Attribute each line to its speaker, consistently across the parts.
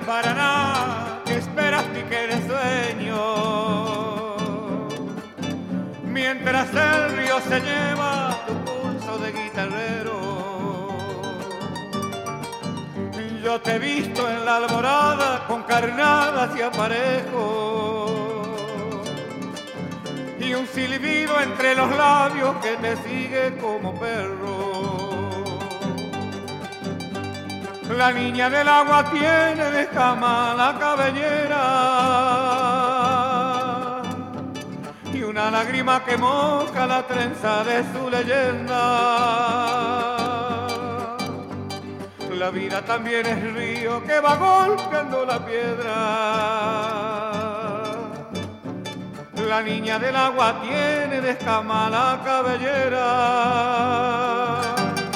Speaker 1: para nada, que esperas y que eres sueño. Mientras el río se lleva tu pulso de guitarrero, yo te he visto en la alborada con carnadas y aparejos y un silbido entre los labios que te sigue como perro. La niña del agua tiene de cama la cabellera y una lágrima que moja la trenza de su leyenda. La vida también es río que va golpeando la piedra. La niña del agua tiene de escama la cabellera.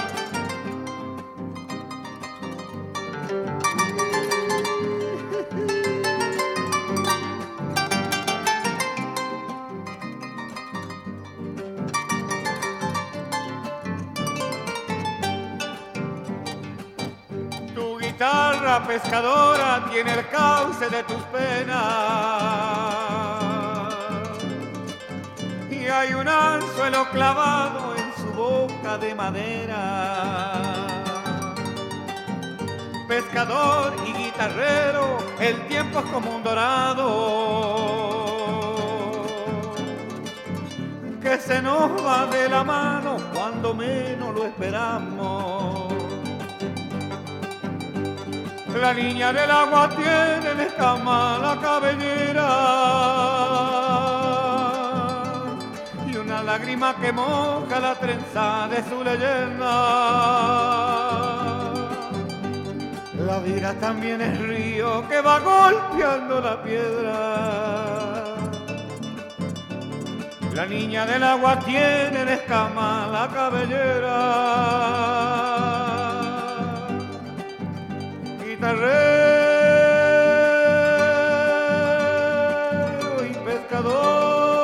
Speaker 1: Tu guitarra pescadora tiene el cauce de tus penas. Y hay un anzuelo clavado en su boca de madera. Pescador y guitarrero, el tiempo es como un dorado que se nos va de la mano cuando menos lo esperamos. La niña del agua tiene de escama la cabellera y una lágrima que moja la trenza de su leyenda. La vida también es río que va golpeando la piedra. La niña del agua tiene de escama la cabellera. Guitarrero y pescador.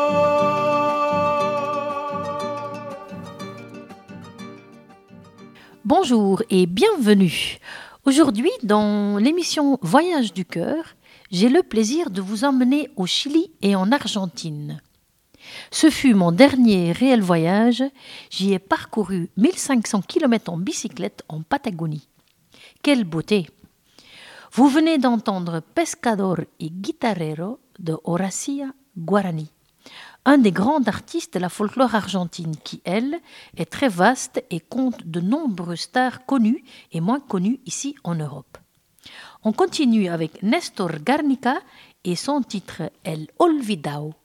Speaker 2: Bonjour et bienvenue. Aujourd'hui, dans l'émission Voyage du cœur, j'ai le plaisir de vous emmener au Chili et en Argentine. Ce fut mon dernier réel voyage. J'y ai parcouru 1500 km en bicyclette en Patagonie. Quelle beauté! Vous venez d'entendre Pescador y Guitarrero de Horacia Guarani, un des grands artistes de la folklore argentine qui, elle, est très vaste et compte de nombreuses stars connues et moins connues ici en Europe. On continue avec Néstor Garnica et son titre El Olvidao.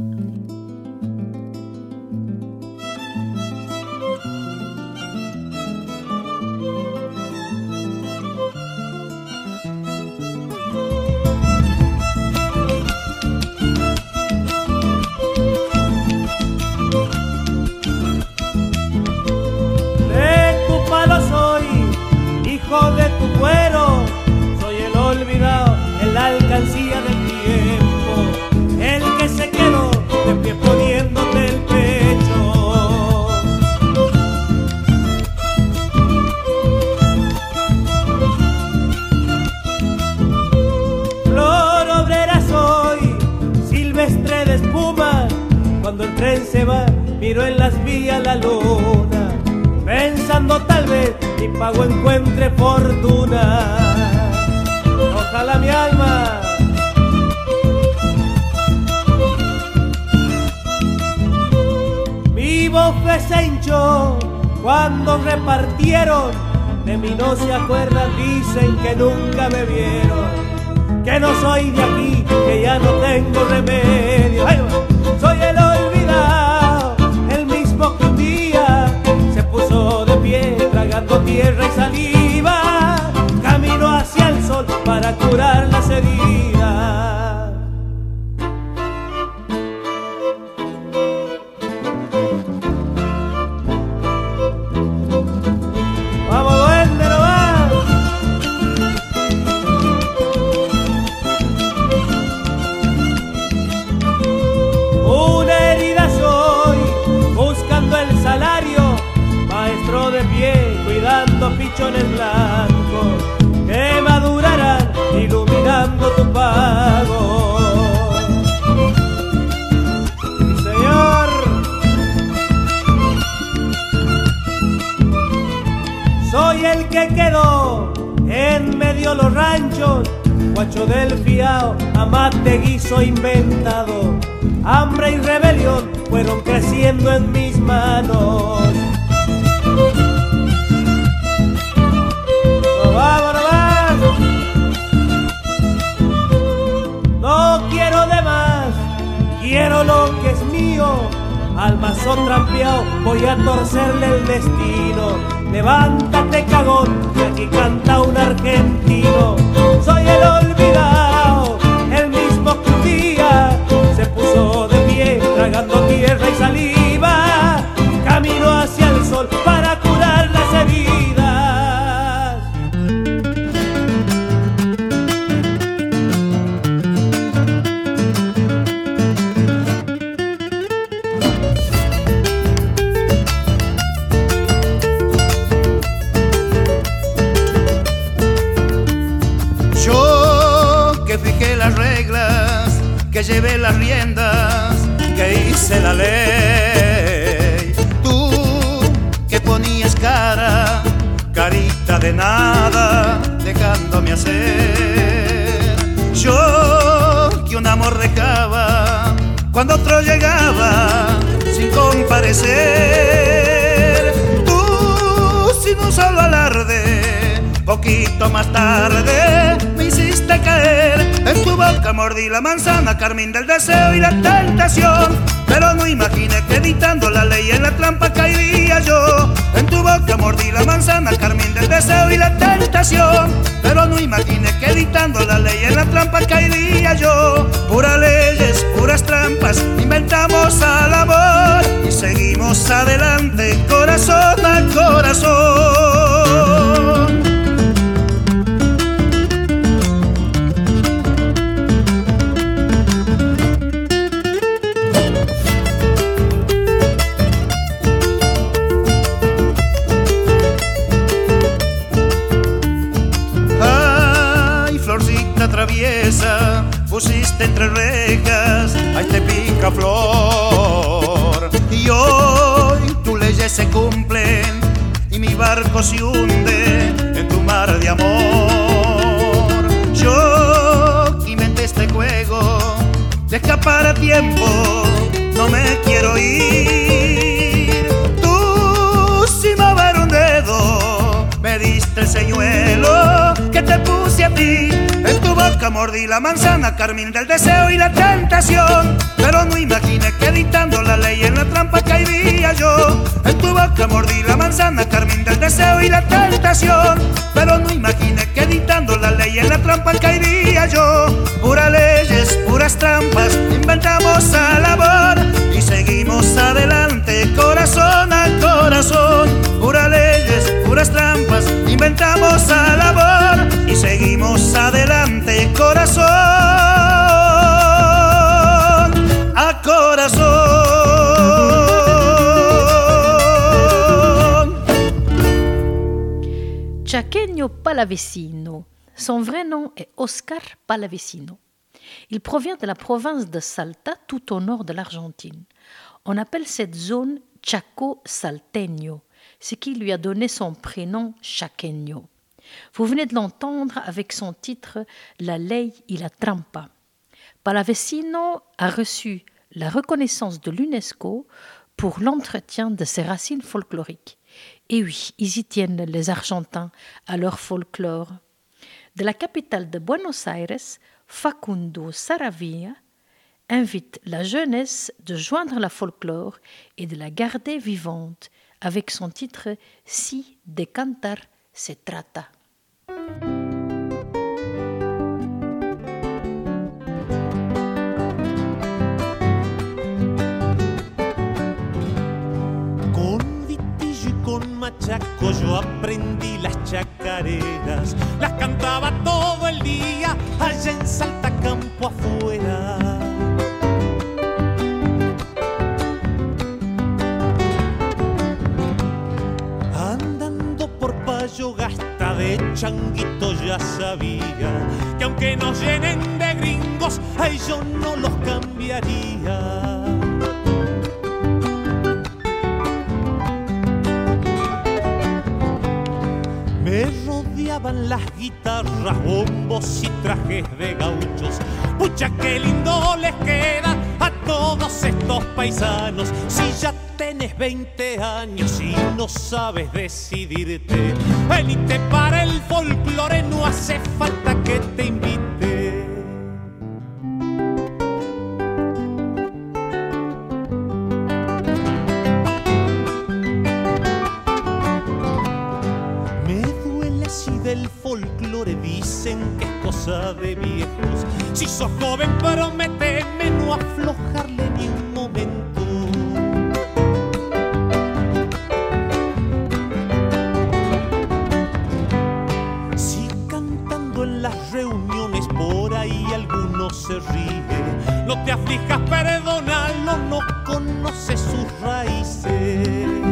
Speaker 3: De tu cuero, soy el olvidado en la alcancía del tiempo, el que se quedó de pie poniéndote el pecho. Flor obrera soy, silvestre de espuma, cuando el tren se va, miro en las vías la luna, pensando tal vez mi pago encuentre fortuna. Ojalá mi alma mi bofe se hinchó cuando repartieron, de mí no se acuerdan, dicen que nunca me vieron, que no soy de aquí, que ya no tengo remedio. ¡Ay! Soy el olvidado, el mismo que un día se puso de pie, tragando tierra y saliva, camino hacia el sol para curar las heridas. Vamos, duende nomás. Una herida soy, buscando el salario, maestro de pie, cuidando pichones blancos que madurarán, iluminarán que quedó en medio los ranchos, guacho del fiao, amate, guiso inventado, hambre y rebelión fueron creciendo en mis manos. ¡Vamos, nomás! No quiero de más, quiero lo que es mío. Al mazo trampeado voy a torcerle el destino. Levántate, cagón, que aquí canta un argentino. Soy el olvidado, el mismo que un día se puso de pie, tragando tierra y saliva. Camino hacia el sol para curar las heridas.
Speaker 4: Que llevé las riendas, que hice la ley. Tú que ponías carita de nada, dejándome hacer. Yo que un amor dejaba cuando otro llegaba sin comparecer. Tú sin un solo alarde, poquito más tarde me hiciste caer. En tu boca mordí la manzana, carmín del deseo y la tentación. Pero no imaginé que editando la ley en la trampa caería yo. En tu boca mordí la manzana, carmín del deseo y la tentación. Pero no imaginé que editando la ley en la trampa caería yo. Puras leyes, puras trampas, inventamos al amor y seguimos adelante, corazón a corazón. Traviesa, pusiste entre rejas a este picaflor. Y hoy tus leyes se cumplen y mi barco se hunde en tu mar de amor. Yo inventé este juego de escapar a tiempo, no me quiero ir. Tú sin mover un dedo me diste el señuelo que te puse a ti. En tu boca mordí la manzana, carmín del deseo y la tentación. Pero no imaginé que editando la ley en la trampa caería yo. En tu boca mordí la manzana, carmín del deseo y la tentación. Pero no imaginé que editando la ley en la trampa caería yo. Puras leyes, puras trampas, inventamos al amor y seguimos adelante, corazón a corazón. Puras leyes, puras trampas, inventamos al amor y seguimos adelante, corazón a corazón.
Speaker 2: Chaqueño Pallavecino. Son vrai nom est Oscar Pallavecino. Il provient de la province de Salta, tout au nord de l'Argentine. On appelle cette zone Chaco Salteño, ce qui lui a donné son prénom Chaqueño. Vous venez de l'entendre avec son titre La Ley y la Trampa. Pallavecino a reçu la reconnaissance de l'UNESCO pour l'entretien de ses racines folkloriques. Et oui, ils y tiennent les Argentins à leur folklore. De la capitale de Buenos Aires, Facundo Saravia invite la jeunesse de joindre la folklore et de la garder vivante avec son titre Si de cantar se trata.
Speaker 3: Con vitillo y con machaco yo aprendí las chacareras, las cantaba todo el día allá en Salta campo afuera. Andando por Payo Gasta de changuito ya sabía que aunque nos llenen de gringos, ay yo no los cambiaría. Me tocaban las guitarras, bombos y trajes de gauchos. Pucha, qué lindo les queda a todos estos paisanos. Si ya tenés 20 años y no sabes decidirte, venite para el folclore, no hace falta que te invite. Del folclore dicen que es cosa de viejos. Si sos joven, prométeme no aflojarle ni un momento. Si cantando en las reuniones por ahí alguno se ríe, no te aflijas, perdónalo, no conoce sus raíces.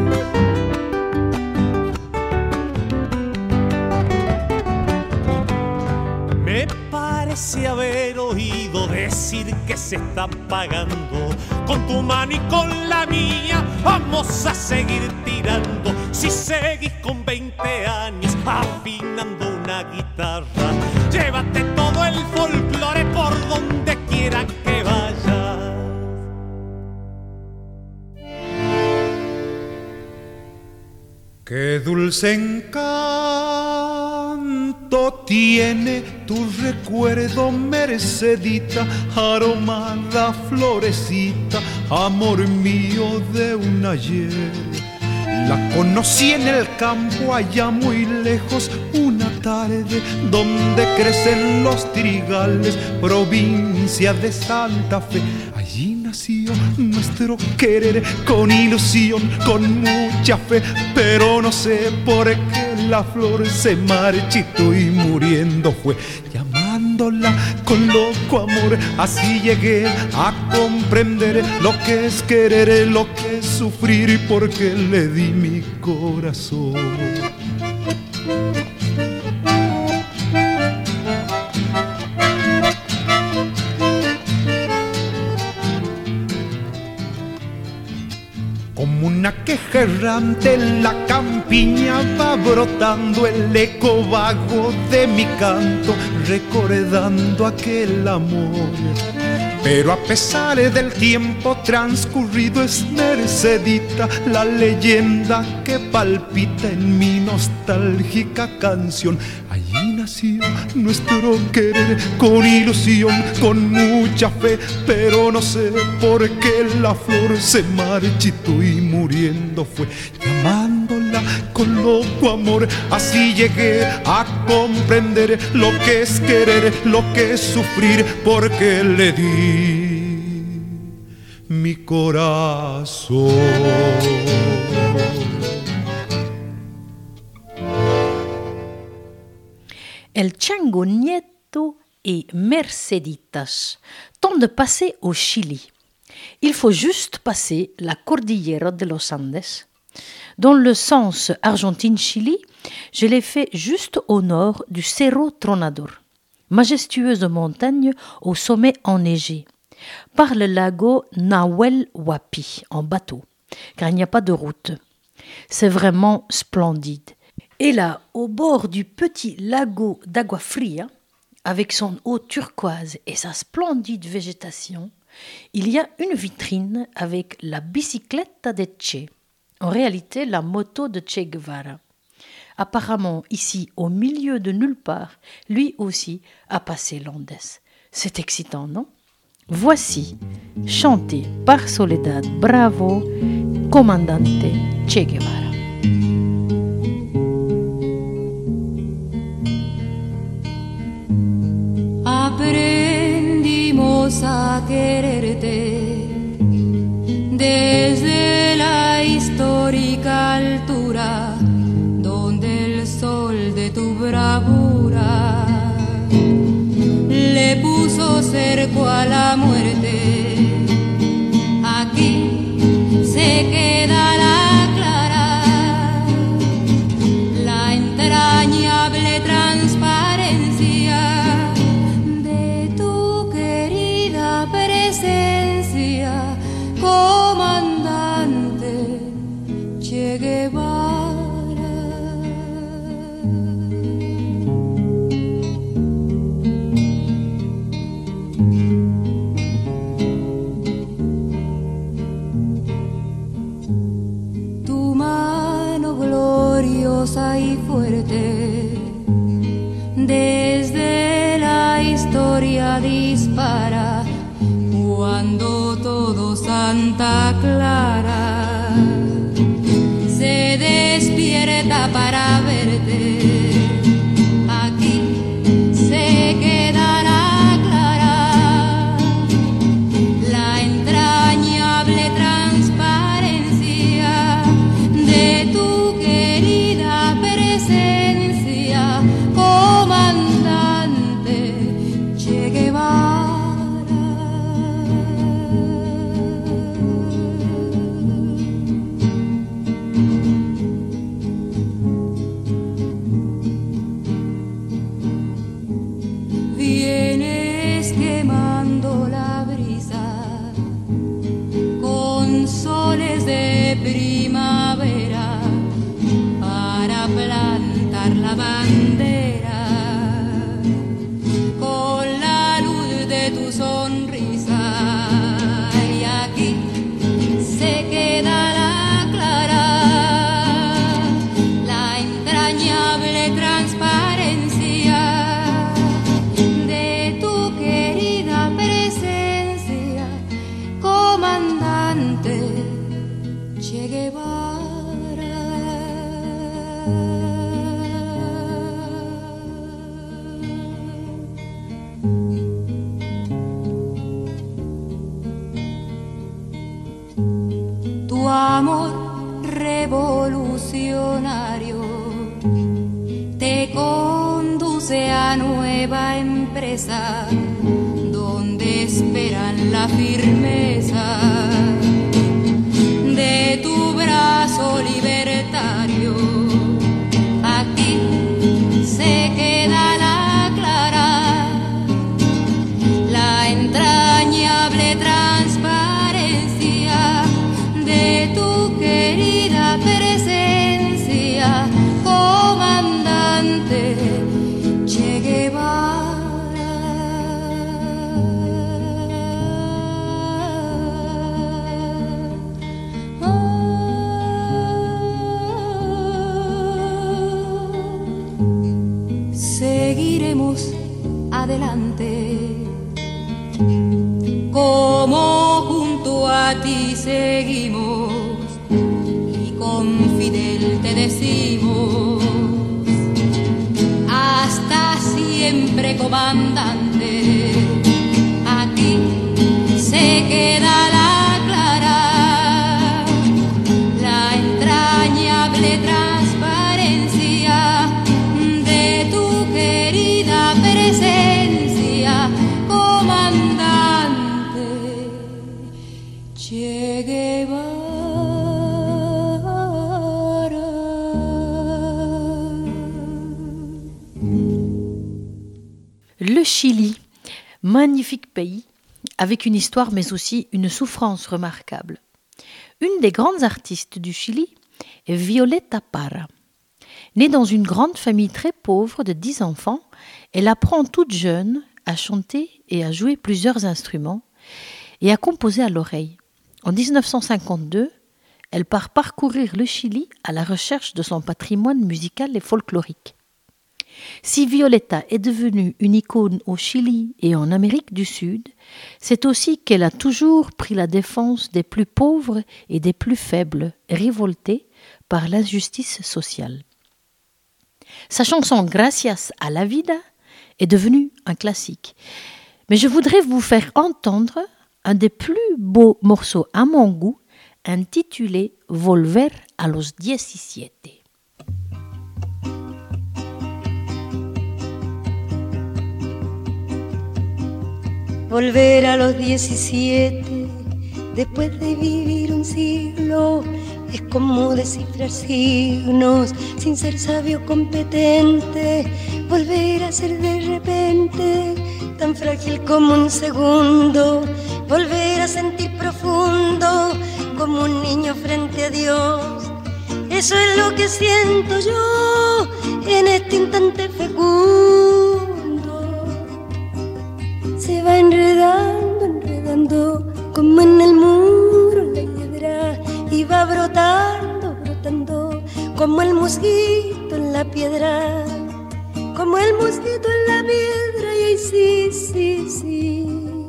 Speaker 3: Parece haber oído decir que se está pagando. Con tu mano y con la mía vamos a seguir tirando. Si seguís con 20 años afinando una guitarra, llévate todo el folclore por donde quiera que vayas.
Speaker 1: Qué dulce encanto tiene tu recuerdo, Mercedita, aromada florecita, amor mío de un ayer. La conocí en el campo allá muy lejos, una tarde donde crecen los trigales, provincia de Santa Fe. Allí nació nuestro querer con ilusión, con mucha fe, pero no sé por qué la flor se marchitó y muriendo fue. Llamándola con loco amor, así llegué a comprender lo que es querer, lo que es sufrir y por qué le di mi corazón. Como una queja errante en la campiña va brotando el eco vago de mi canto, recordando aquel amor. Pero a pesar del tiempo transcurrido es Mercedita la leyenda que palpita en mi nostálgica canción. Allí nació nuestro querer con ilusión, con mucha fe, pero no sé por qué la flor se marchitó y muriendo fue. Llamándola con loco amor, así llegué a comprender lo que es querer, lo que es sufrir, porque le di mi corazón.
Speaker 2: El Chango Nieto et Merceditas tentent de passer au Chili. Il faut juste passer la Cordillera de los Andes. Dans le sens Argentine-Chili, je l'ai fait juste au nord du Cerro Tronador, majestueuse montagne au sommet enneigé, par le lago Nahuel Huapi en bateau, car il n'y a pas de route. C'est vraiment splendide. Et là, au bord du petit lago d'Agua Fria, avec son eau turquoise et sa splendide végétation, il y a une vitrine avec la bicicletta de Che, en réalité la moto de Che Guevara. Apparemment, ici, au milieu de nulle part, lui aussi a passé l'Andes. C'est excitant, non? Voici, chanté par Soledad Bravo, Comandante Che Guevara.
Speaker 5: Aprendimos a quererte desde la histórica altura donde el sol de tu bravura le puso cerco a la muerte. Aquí se queda la clara, la entrañable transparencia de tu querida presencia, comandante Che Guevara. poderosa y fuerte. Desde la historia dispara cuando todo Santa Clara se despierta para verte. Aquí se quedará clara la entrañable transparencia de tu querida presencia, comandante Che Guevara. Vienes quemando la brisa con soles de primavera para plantar la bandera con la luz de tu sonrisa. Y aquí se quedará clara la entrañable transparencia de tu querida presencia, comandante Che Guevara. Tu amor revolucionario te conduce a nueva empresa donde esperan la firmeza de tu brazo libertario. Aquí se quedará clara la entrañable transparencia de tu querida presencia, comandante Che Guevara. Seguiremos adelante como junto a ti seguimos y con Fidel te decimos hasta siempre, comandante. Aquí se quedará clara la entrañable transparencia de tu querida presencia, comandante Che Guevara.
Speaker 2: Le Chili, magnifique pays, avec une histoire mais aussi une souffrance remarquable. Une des grandes artistes du Chili est Violeta Parra. Née dans une grande famille très pauvre de 10 enfants, elle apprend toute jeune à chanter et à jouer plusieurs instruments et à composer à l'oreille. En 1952, elle part parcourir le Chili à la recherche de son patrimoine musical et folklorique. Si Violeta est devenue une icône au Chili et en Amérique du Sud, c'est aussi qu'elle a toujours pris la défense des plus pauvres et des plus faibles, révoltés par l'injustice sociale. Sa chanson Gracias a la vida est devenue un classique. Mais je voudrais vous faire entendre un des plus beaux morceaux à mon goût, intitulé Volver a los 17.
Speaker 6: Volver a los 17, después de vivir un siglo, es como descifrar signos, sin ser sabio competente. Volver a ser de repente, tan frágil como un segundo. Volver a sentir profundo, como un niño frente a Dios. Eso es lo que siento yo en este instante fecundo. Se va enredando, enredando, como en el muro la hiedra, y va brotando, brotando, como el mosquito en la piedra, como el mosquito en la piedra, y sí, sí, sí.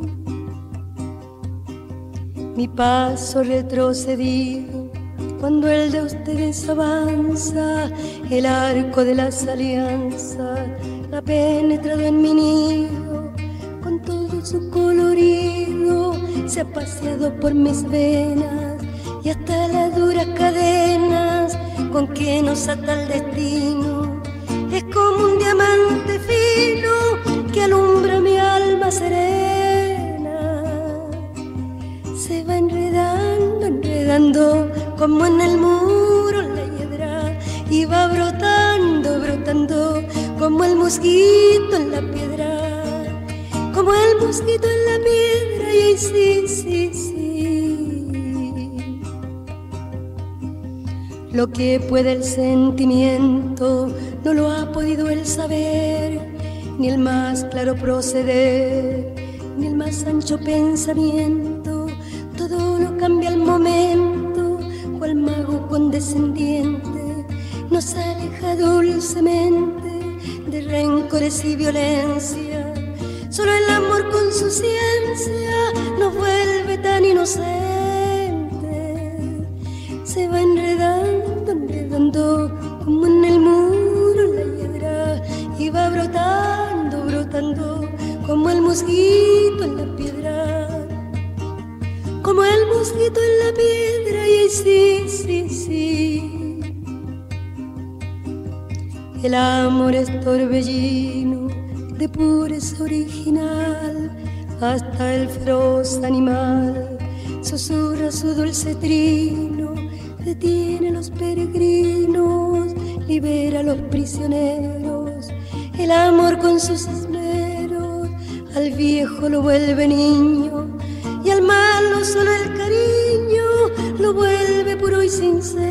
Speaker 6: Mi paso retrocedido cuando el de ustedes avanza, el arco de las alianzas ha penetrado en mi nido, con todo su colorido se ha paseado por mis venas y hasta las duras cadenas con que nos ata el destino. Es como un diamante fino que alumbra mi alma serena. Se va enredando, enredando como en el muro la hiedra, y va brotando, brotando como el mosquito en la piedra, como el mosquito en la piedra, y sí, sí, sí. Lo que puede el sentimiento no lo ha podido el saber, ni el más claro proceder, ni el más ancho pensamiento. Todo lo cambia al momento, cual mago condescendiente nos aleja dulcemente de rencores y violencia. Solo el amor con su ciencia nos vuelve tan inocentes. Se va enredando, enredando como en el muro la hiedra, y va brotando, brotando como el mosquito en la piedra, como el mosquito en la piedra, y sí, sí, sí. El amor es torbellino de pureza original, hasta el feroz animal susurra su dulce trino, detiene a los peregrinos, libera a los prisioneros. El amor con sus esmeros al viejo lo vuelve niño, y al malo solo el cariño lo vuelve puro y sincero.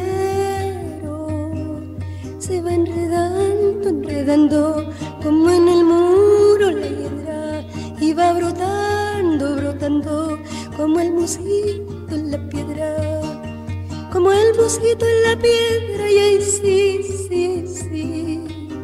Speaker 6: Se va enredando, enredando como en el muro la hiedra, y va brotando, brotando como el mosquito en la piedra, como el mosquito en la piedra, y ahí sí, sí, sí.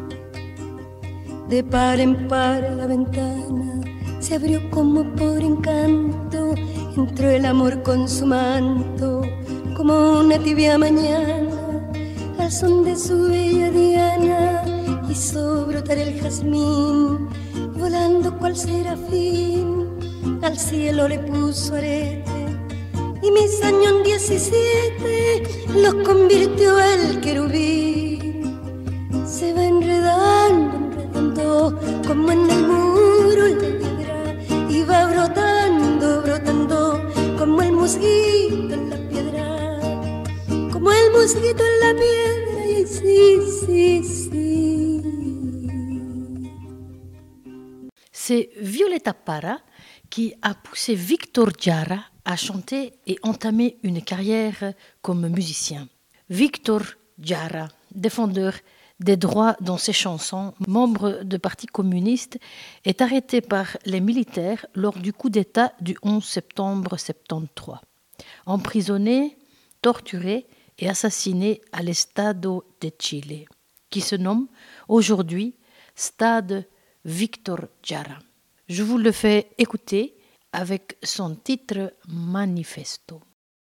Speaker 6: De par en par la ventana se abrió como por encanto, entró el amor con su manto, como una tibia mañana, al son de su bella diana, hizo brotar el jazmín, volando cual serafín, al cielo le puso arete, y mis años 17 los convirtió el querubín. Se va enredando, enredando como en el muro la hiedra, y va brotando, brotando como el mosquito en la piedra, como el mosquito en la piedra, y sí, sí, sí.
Speaker 2: C'est Violeta Parra qui a poussé Víctor Jara à chanter et entamer une carrière comme musicien. Víctor Jara, défendeur des droits dans ses chansons, membre du Parti communiste, est arrêté par les militaires lors du coup d'État du 11 septembre 1973. Emprisonné, torturé et assassiné à l'Estado de Chile, qui se nomme aujourd'hui Stade Víctor Jara. Je vous le fais écouter avec son titre Manifesto.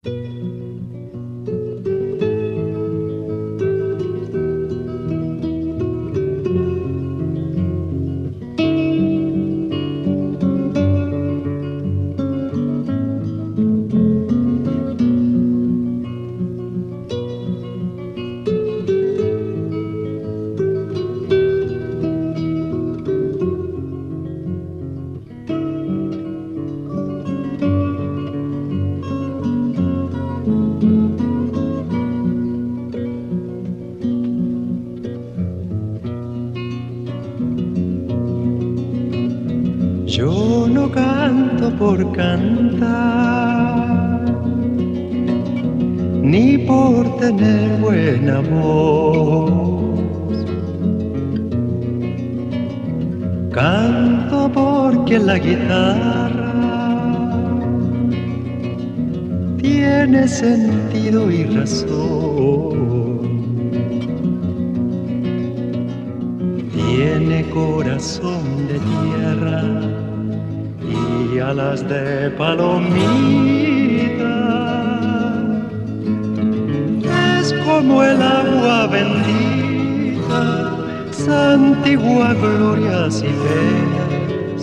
Speaker 7: Yo no canto por cantar, ni por tener buena voz. Canto porque la guitarra tiene sentido y razón. corazón de tierra y alas de palomita. Es como el agua bendita, santigua glorias y penas.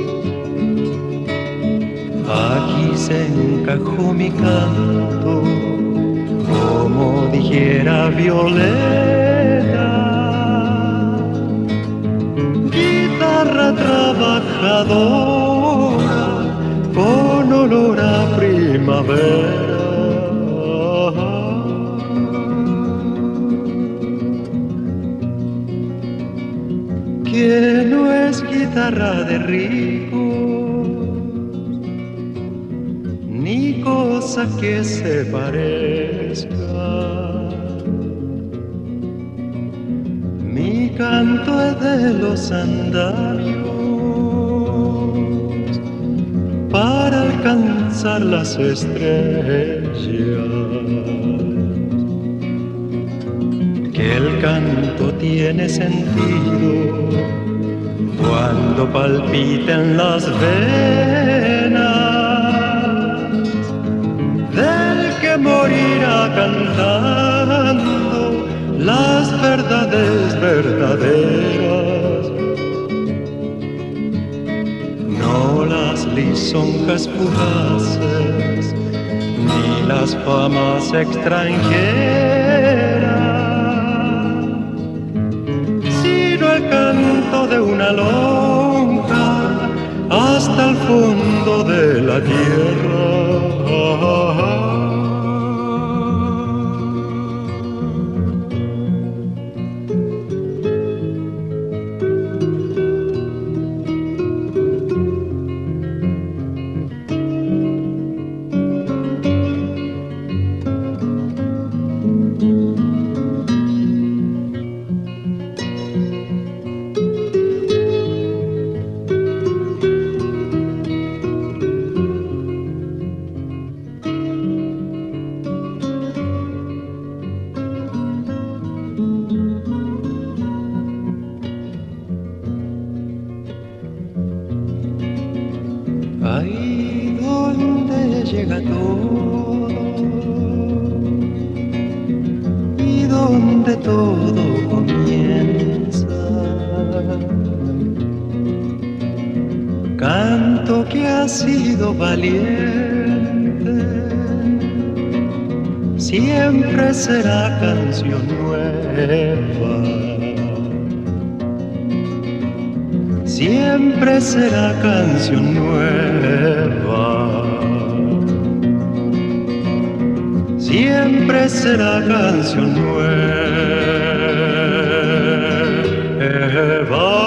Speaker 7: Aquí se encajó mi canto, como dijera Violeta. Guitarra trabajadora con olor a primavera. Que no es guitarra de rico, ni cosa que se parezca. Mi canto es de los andamios para alcanzar las estrellas. Que el canto tiene sentido cuando palpiten las venas del que morirá cantando las verdades verdaderas, no las lisonjas fugaces ni las famas extranjeras, sino el canto de una lonja hasta el fondo de la tierra. Ahí donde llega todo y donde todo comienza, canto que ha sido valiente, siempre será canción nueva. Siempre será canción nueva. Siempre será canción nueva.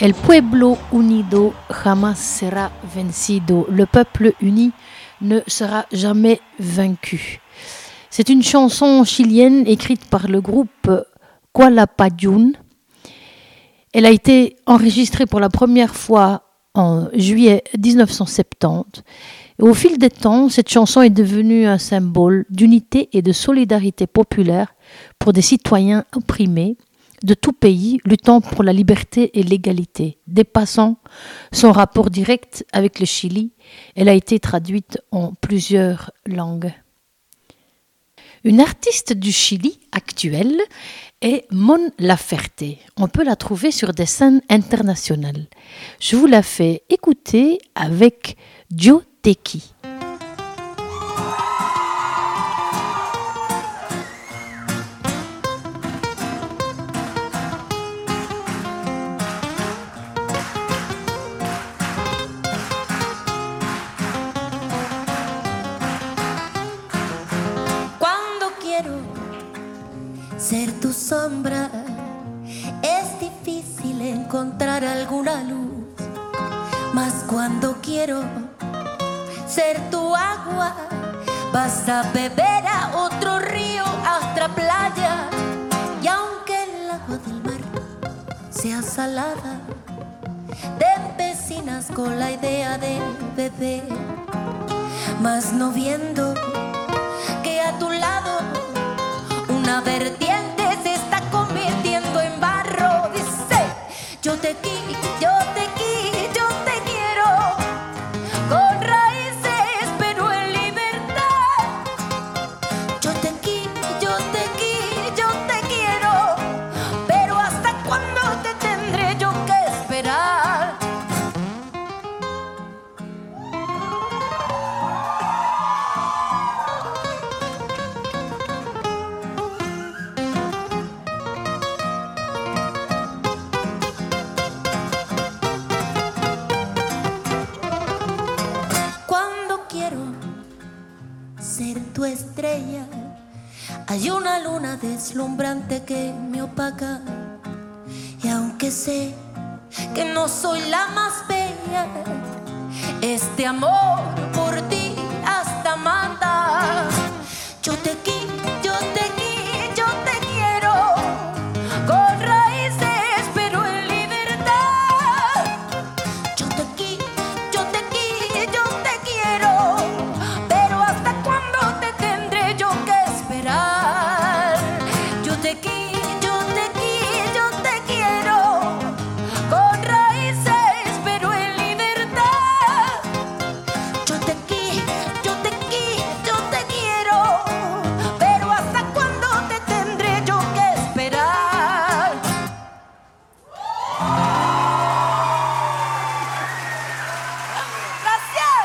Speaker 2: El pueblo unido jamás sera vencido. Le peuple uni ne sera jamais vaincu. C'est une chanson chilienne écrite par le groupe Qualapayún. Elle a été enregistrée pour la première fois en juillet 1970. Et au fil des temps, cette chanson est devenue un symbole d'unité et de solidarité populaire pour des citoyens opprimés de tout pays luttant pour la liberté et l'égalité. Dépassant son rapport direct avec le Chili, elle a été traduite en plusieurs langues. Une artiste du Chili actuelle est Mon Laferte. On peut la trouver sur des scènes internationales. Je vous la fais écouter avec Yo Tequi.
Speaker 8: Ser tu sombra, es difícil encontrar alguna luz, mas cuando quiero ser tu agua, vas a beber a otro río, a otra playa, y aunque el agua del mar sea salada, te empecinas con la idea de beber, mas no viendo que a tu lado una vertiente se está convirtiendo en barro. Dice, yo te quiero, yo te quiero, yo te quiero, con raíces pero en libertad. Yo te quiero, yo te quiero, yo te quiero, pero ¿hasta cuándo te tendré yo que esperar? Tu estrella, hay una luna deslumbrante que me opaca, y aunque sé que no soy la más bella, este amor por ti hasta mata. Yo te quiero, yo te quiero, yo te quiero, con raíces pero en libertad. Yo te quiero, yo te quiero, yo te quiero, pero ¿hasta cuándo te tendré yo que esperar? Yo te quiero, yo te quiero, yo te quiero, con raíces pero en libertad. Yo te quiero, yo te quiero, yo te quiero, pero ¿hasta cuándo te tendré yo que esperar? Gracias.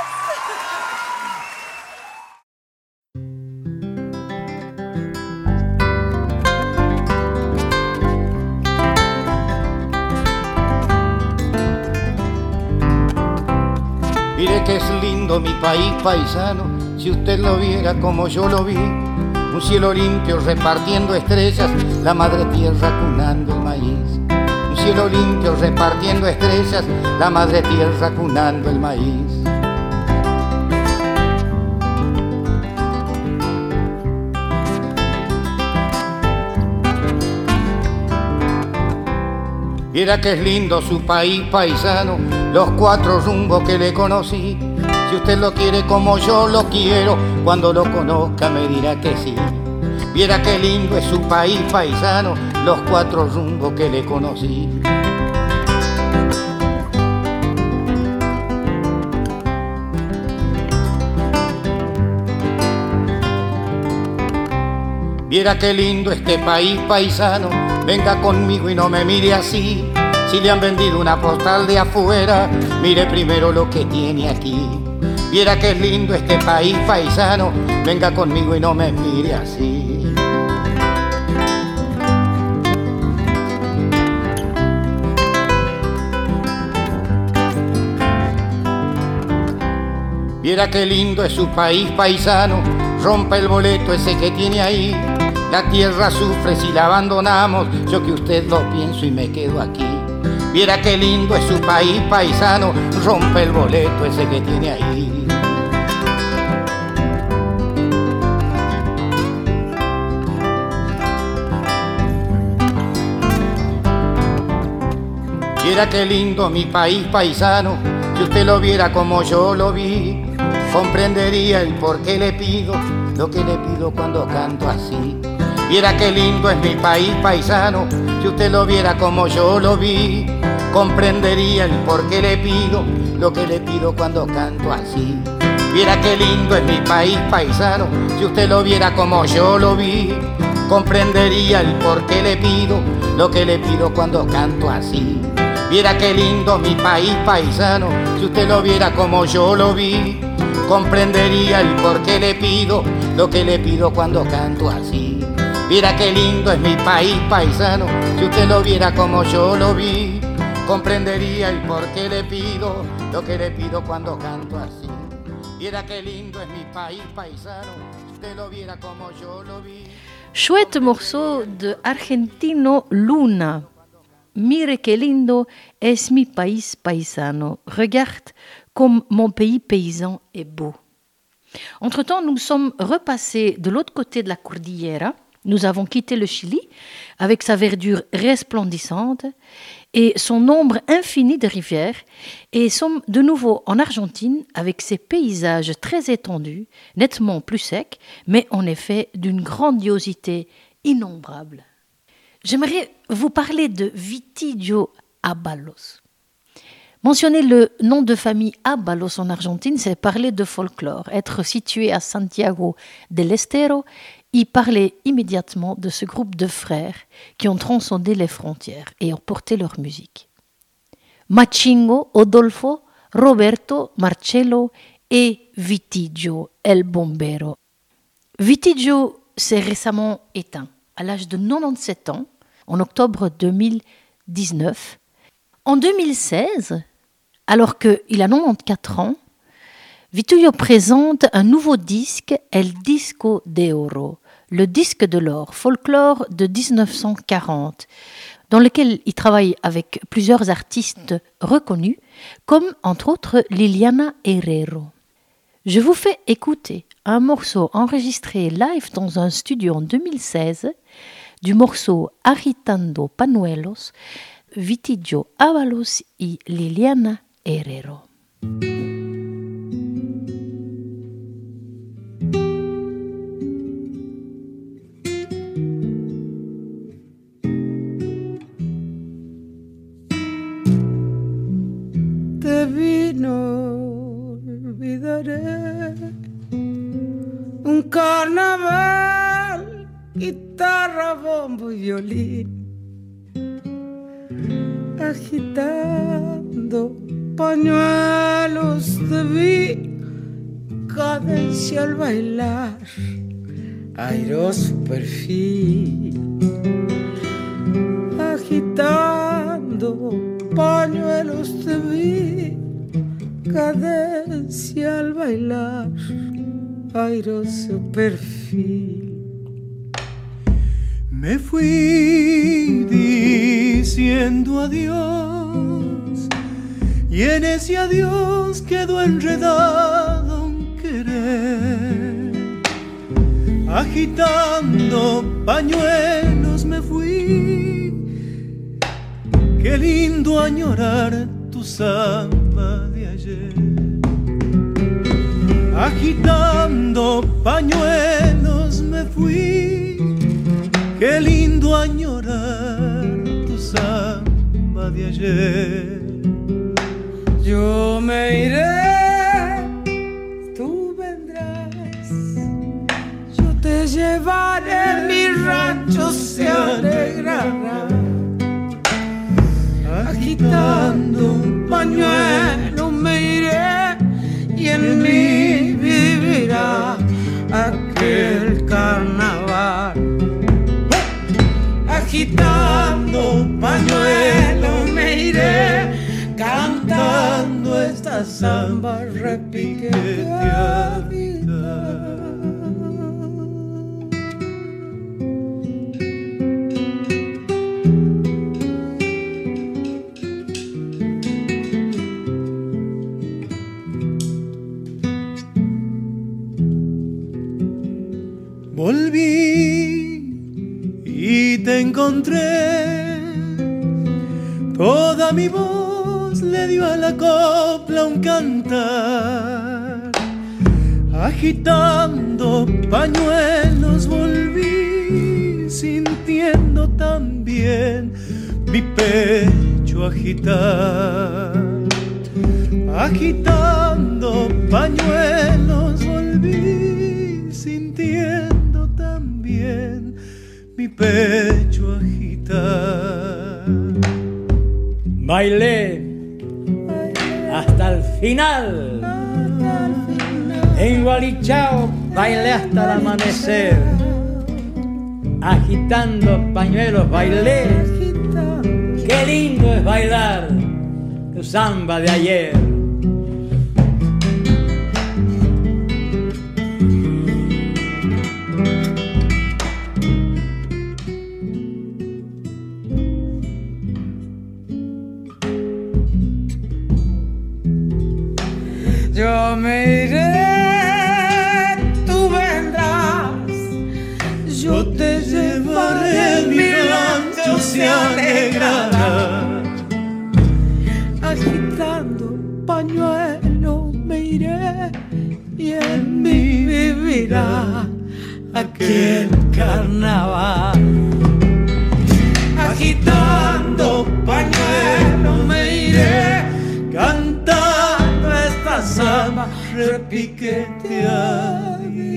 Speaker 9: Mire que es lindo mi país paisano, si usted lo viera como yo lo vi. Un cielo limpio repartiendo estrellas, la madre tierra cunando el maíz. Un cielo limpio repartiendo estrellas, la madre tierra cunando el maíz. Mira que es lindo su país paisano, los cuatro rumbos que le conocí. Si usted lo quiere como yo lo quiero, cuando lo conozca me dirá que sí. Viera qué lindo es su país paisano, los cuatro rumbos que le conocí. Viera qué lindo este país paisano, venga conmigo y no me mire así. Si le han vendido una postal de afuera, mire primero lo que tiene aquí. Viera qué lindo este país paisano, venga conmigo y no me mire así. Viera qué lindo es su país paisano, rompa el boleto ese que tiene ahí. La tierra sufre si la abandonamos, yo que usted lo pienso y me quedo aquí. Viera qué lindo es su país paisano, rompe el boleto ese que tiene ahí. Viera qué lindo mi país paisano, si usted lo viera como yo lo vi, comprendería el por qué le pido lo que le pido cuando canto así. Viera qué lindo es mi país paisano, si usted lo viera como yo lo vi, comprendería el por qué le pido lo que le pido cuando canto así. Viera qué lindo es mi país paisano, si usted lo viera como yo lo vi, comprendería el por qué le pido lo que le pido cuando canto así. Viera qué lindo mi país paisano, si usted lo viera como yo lo vi, comprendería el por qué le pido lo que le pido cuando canto así. Viera qué lindo es mi país paisano, si usted lo viera como yo lo vi, comprendería el por qué le pido lo que le pido cuando canto así. Viera qué lindo es mi país paisano, si usted lo viera como yo lo vi.
Speaker 2: Chouette morceau de Argentino Luna. Mire qué lindo es mi país paisano. Regarde comme mon pays paysan est beau. Entre-temps, nous sommes repassés de l'autre côté de la Cordillera. Nous avons quitté le Chili avec sa verdure resplendissante et son nombre infini de rivières et sommes de nouveau en Argentine avec ses paysages très étendus, nettement plus secs, mais en effet d'une grandiosité innombrable. J'aimerais vous parler de Vitillo Ábalos. Mentionner le nom de famille Ábalos en Argentine, c'est parler de folklore. Être situé à Santiago del Estero, y parler immédiatement de ce groupe de frères qui ont transcendé les frontières et ont porté leur musique. Machingo, Odolfo, Roberto, Marcello et Vitillo, el bombero. Vitillo s'est récemment éteint à l'âge de 97 ans, en octobre 2019. En 2016, alors qu'il a 94 ans, Vitillo présente un nouveau disque, El Disco de Oro, le disque de l'or, folklore de 1940, dans lequel il travaille avec plusieurs artistes reconnus, comme entre autres Liliana Herrero. Je vous fais écouter un morceau enregistré live dans un studio en 2016 du morceau Agitando Pañuelos, Vitillo Ábalos y Liliana Herrero.
Speaker 10: Te vi, no olvidaré un carnaval, guitarra, bombo y violín, agitando pañuelos. Te vi, cadencia al bailar, airoso perfil, agitando pañuelos. Te vi, cadencia al bailar, airoso perfil.
Speaker 1: Me fui diciendo adiós y en ese adiós quedó enredado un querer. Agitando pañuelos me fui, qué lindo añorar tu samba de ayer. Agitando pañuelos me fui, qué lindo añorar tu samba de ayer.
Speaker 10: Yo me iré, tú vendrás, yo te llevaré, mi rancho se alegrará. Agitando un pañuelo me iré y en mí vivirá aquel carnaval. Agitando un pañuelo me iré, cantando esta samba repiqueteada. Toda mi voz le dio a la copla un cantar. Agitando pañuelos volví, sintiendo también mi pecho agitar. Agitando pañuelos volví, sintiendo también mi pecho agitar.
Speaker 3: Bailé hasta el final. En Gualichao bailé hasta el amanecer. Agitando pañuelos bailé. Qué lindo es bailar tu samba de ayer. Yo me iré, tú vendrás, yo te llevaré, mi rancho se alegrará. Agitando pañuelo me iré y en mí vivirá aquel carnaval. Agitando pañuelo me iré, cantando esta samba repiqueteada.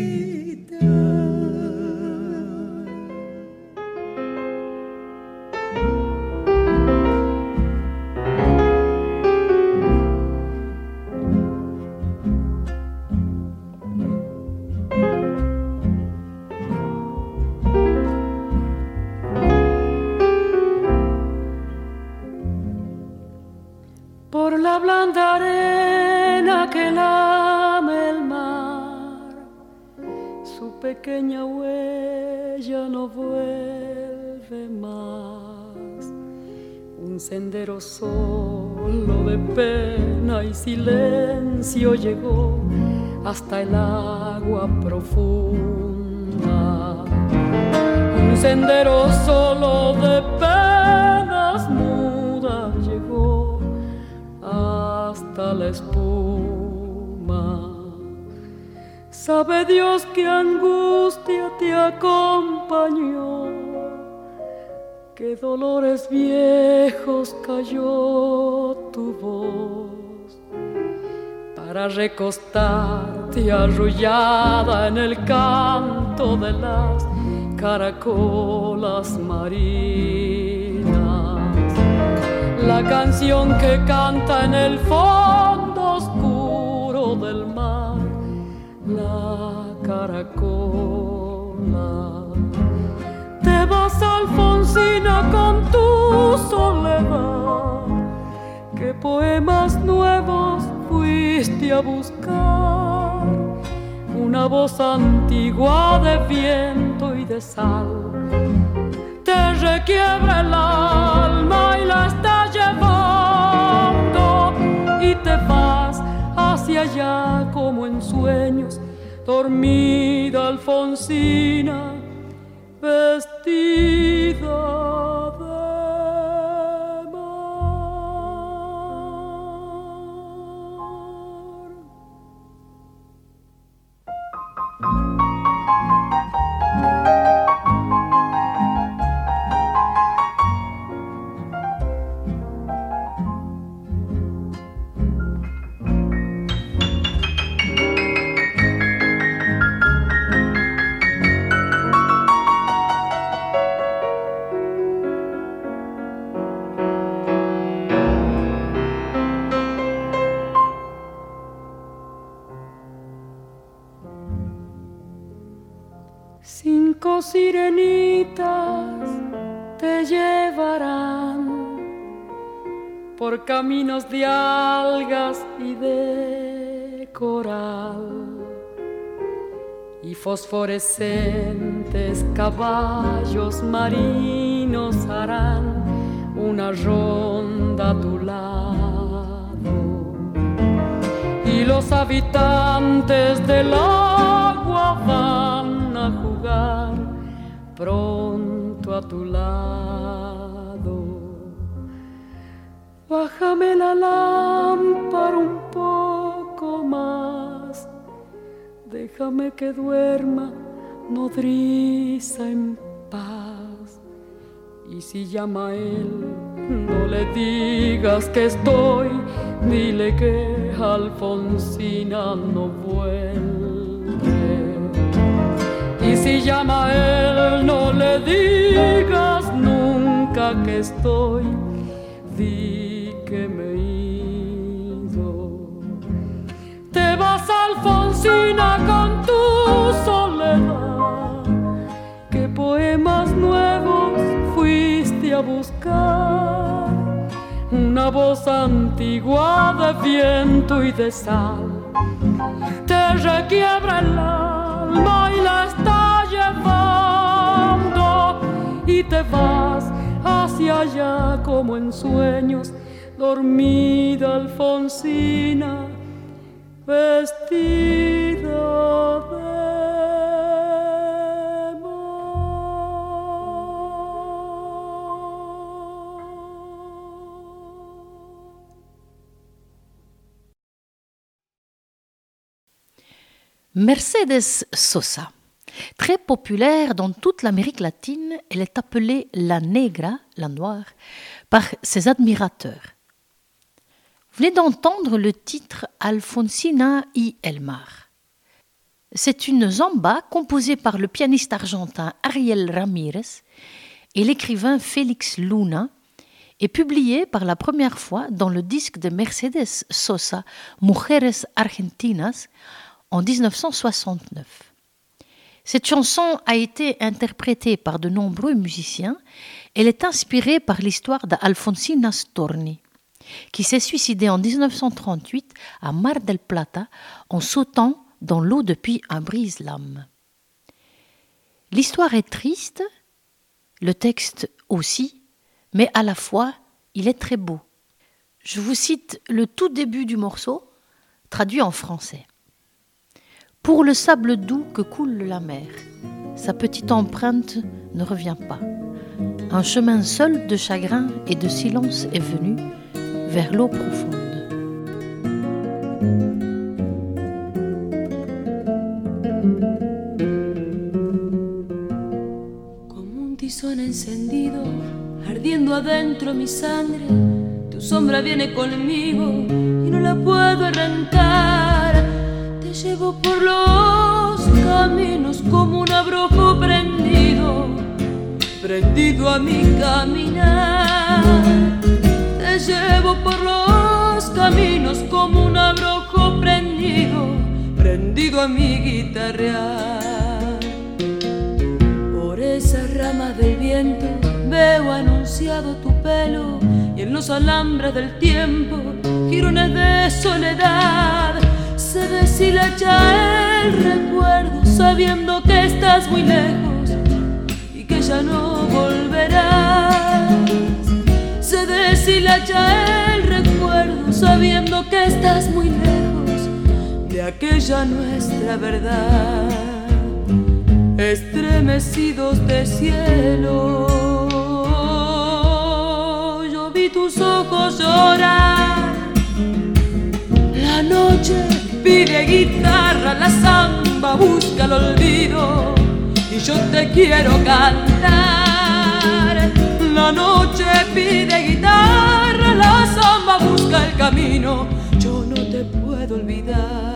Speaker 11: Por la blanda arena que lame el mar, su pequeña huella no vuelve más. Un sendero solo de pena y silencio llegó hasta el agua profunda. Un sendero solo de penas mudas llegó hasta la espuma. Sabe Dios qué angustia te acompañó, qué dolores viejos cayó tu voz, para recostarte arrullada en el canto de las caracolas marinas. La canción que canta en el fondo oscuro del mar, la caracola. Te vas, Alfonsina, con tu soledad. ¿Qué poemas nuevos fuiste a buscar? Una voz antigua de viento y de sal te requiebra el alma y la está llevando, y te vas hacia allá como en sueños, dormida Alfonsina, vestida de Cinco sirenitas te llevarán por caminos de algas y de coral, y fosforescentes caballos marinos harán una ronda a tu lado, y los habitantes del agua van a jugar pronto a tu lado. Bájame la lámpara un poco más, déjame que duerma nodriza en paz. Y si llama a él, no le digas que estoy, dile que Alfonsina no vuelve. Y si llama a él, no le digas nunca que estoy, di que me he ido. Te vas, Alfonsina, con tu soledad. ¿Qué poemas nuevos fuiste a buscar? Una voz antigua de viento y de sal te requiebra el alma y la está llevando, y te vas hacia allá como en sueños, dormida Alfonsina, vestida de
Speaker 2: Mercedes Sosa. Très populaire dans toute l'Amérique latine, elle est appelée la negra, la noire, par ses admirateurs. Vous venez d'entendre le titre Alfonsina y el Mar. C'est une zamba composée par le pianiste argentin Ariel Ramírez et l'écrivain Félix Luna et publiée par la première fois dans le disque de Mercedes Sosa, Mujeres Argentinas, en 1969. Cette chanson a été interprétée par de nombreux musiciens. Elle est inspirée par l'histoire d'Alfonsina Storni, qui s'est suicidée en 1938 à Mar del Plata en sautant dans l'eau depuis un brise-lames. L'histoire est triste, le texte aussi, mais à la fois, il est très beau. Je vous cite le tout début du morceau, traduit en français. Pour le sable doux que coule la mer, sa petite empreinte ne revient pas. Un chemin seul de chagrin et de silence est venu vers l'eau profonde.
Speaker 12: Como un tizón encendido, ardiendo adentro mi sangre, tu sombra viene conmigo y no la puedo arrancar. Te llevo por los caminos como un abrojo prendido, prendido a mi caminar. Te llevo por los caminos como un abrojo prendido, prendido a mi guitarrear. Por esas ramas del viento veo anunciado tu pelo, y en los alambres del tiempo jirones de soledad. Se deshilacha el recuerdo sabiendo que estás muy lejos y que ya no volverás. Se deshilacha el recuerdo sabiendo que estás muy lejos de aquella nuestra verdad. Estremecidos de cielo, yo vi tus ojos llorar. La noche pide guitarra, la samba busca el olvido y yo te quiero cantar. La noche pide guitarra, la samba busca el camino, yo no te puedo olvidar.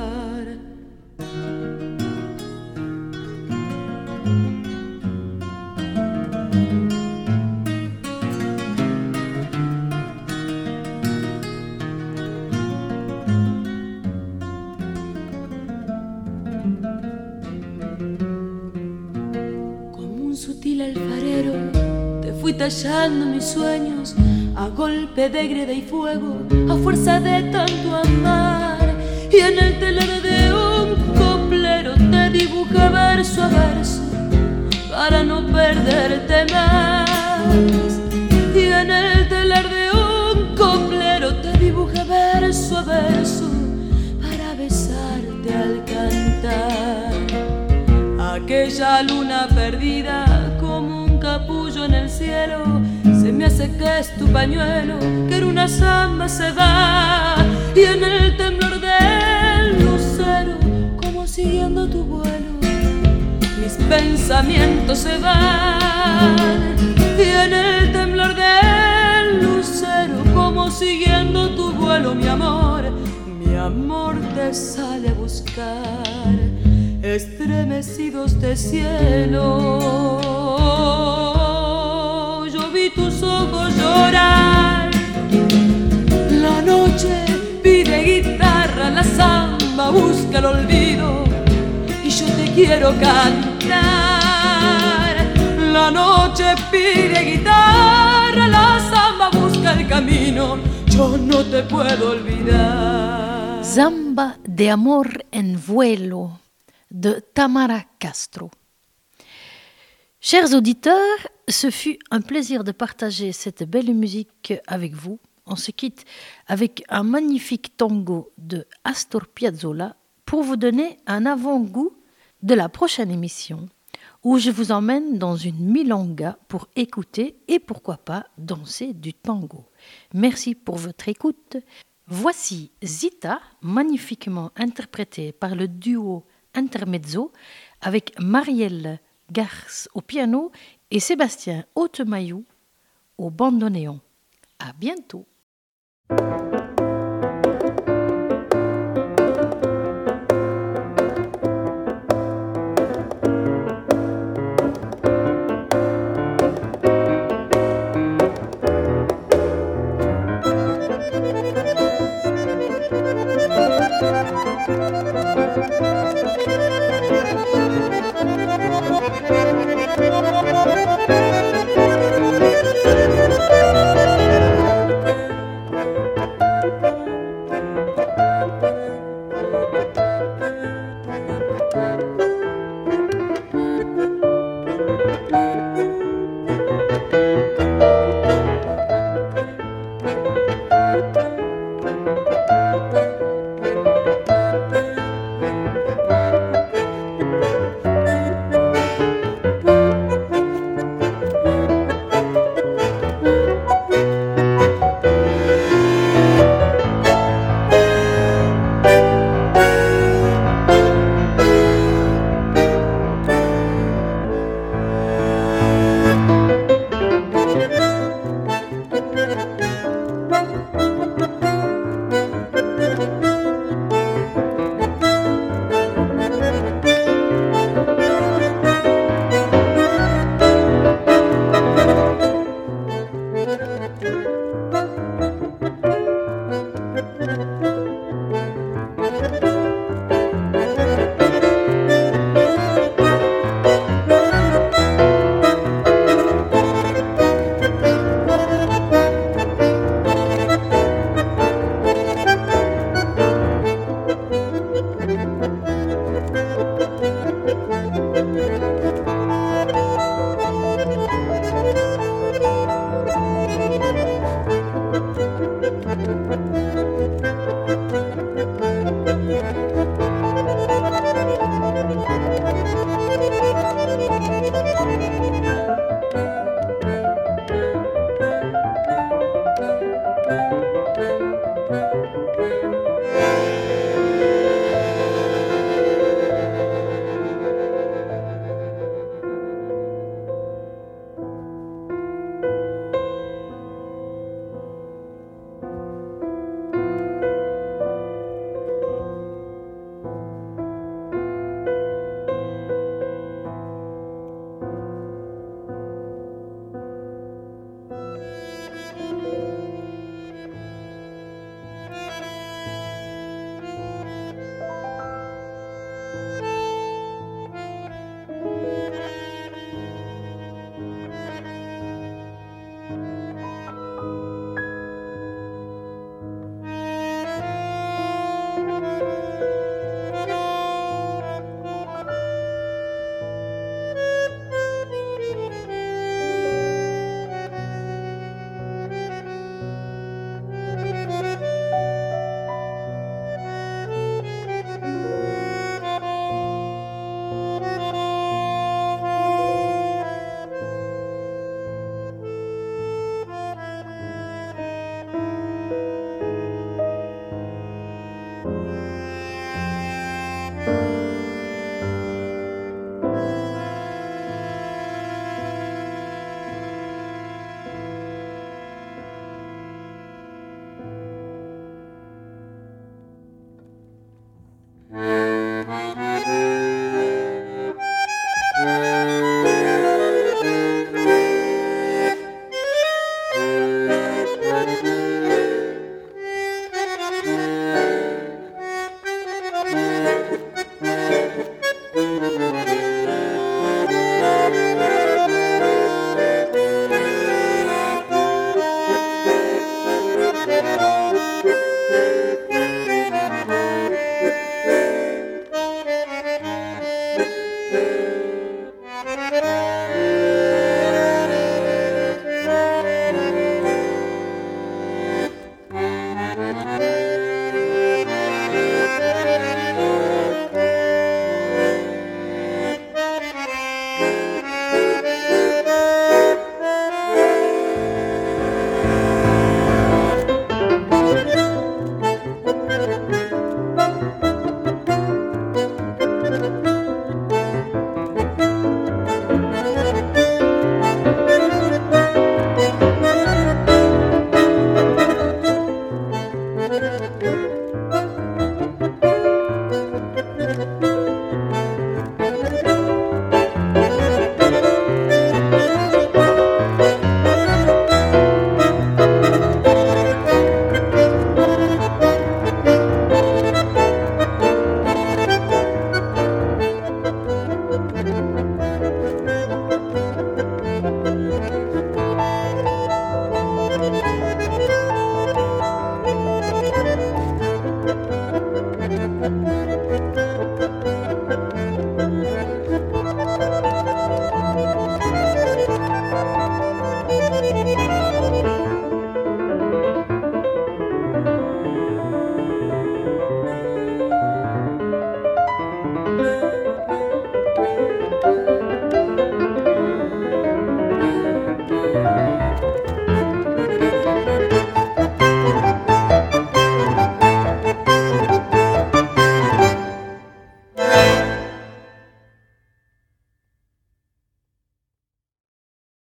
Speaker 12: Tallando mis sueños a golpe de greda y fuego, a fuerza de tanto amar. Y en el telar de un coplero te dibujé verso a verso para no perderte más. Y en el telar de un coplero te dibujé verso a verso para besarte al cantar. Aquella luna perdida como un capullo en el cielo, se me hace que es tu pañuelo, que era una sal samba se va y en el temblor del lucero, como siguiendo tu vuelo, mis pensamientos se van y en el temblor del lucero, como siguiendo tu vuelo, mi amor te sale a buscar, estremecidos de cielo. Yo vi tus ojos llorar, la noche pide guitarra, la samba busca el olvido y yo te quiero cantar. La noche pide guitarra, la samba busca el camino, yo no te puedo olvidar.
Speaker 2: Samba de amor en vuelo de Tamara Castro. Chers auditeurs, ce fut un plaisir de partager cette belle musique avec vous. On se quitte avec un magnifique tango de Astor Piazzolla pour vous donner un avant-goût de la prochaine émission où je vous emmène dans une milonga pour écouter et pourquoi pas danser du tango. Merci pour votre écoute. Voici Zita, magnifiquement interprétée par le duo Intermezzo avec Marielle Garce au piano et Sébastien Hautemaillou au bandoneon. À bientôt.